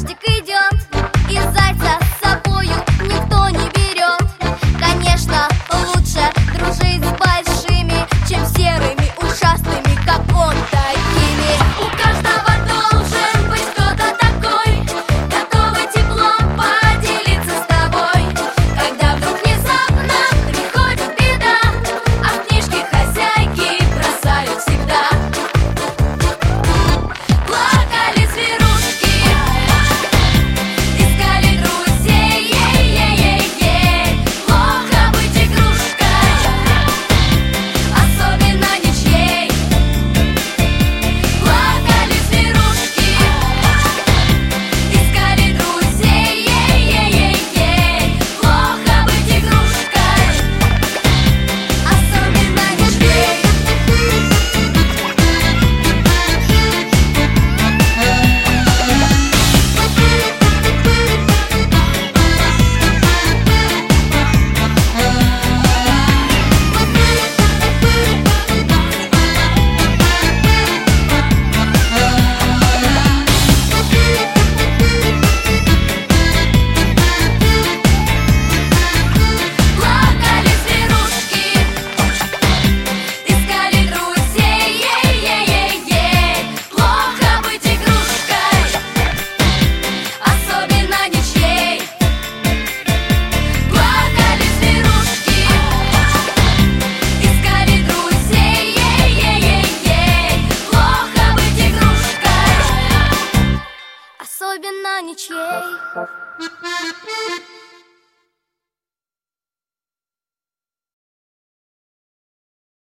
садик идем, и зайца с собою никто не берет. Конечно, лучше дружить с большими, чем серыми, ужасными, как он, такими. У каждого должен быть кто-то такой, готовый теплом поделиться с тобой. Когда вдруг внезапно приходит беда, а в книжке хозяйки бросают всегда. Плакали зверушки, искали друзей, ей-ей-ей-ей. Плохо быть игрушкой, особенно ничьей. Плакали зверушки, искали друзей, ей-ей-ей-ей. Плохо быть игрушкой, особенно ничьей. Плакали зверушки, искали друзей, ей-ей-ей-ей. Плохо быть игрушкой, особенно ничьей. Плакали зверушки, искали друзей, ей-ей-ей-ей. Плохо быть игрушкой, особенно ничьей.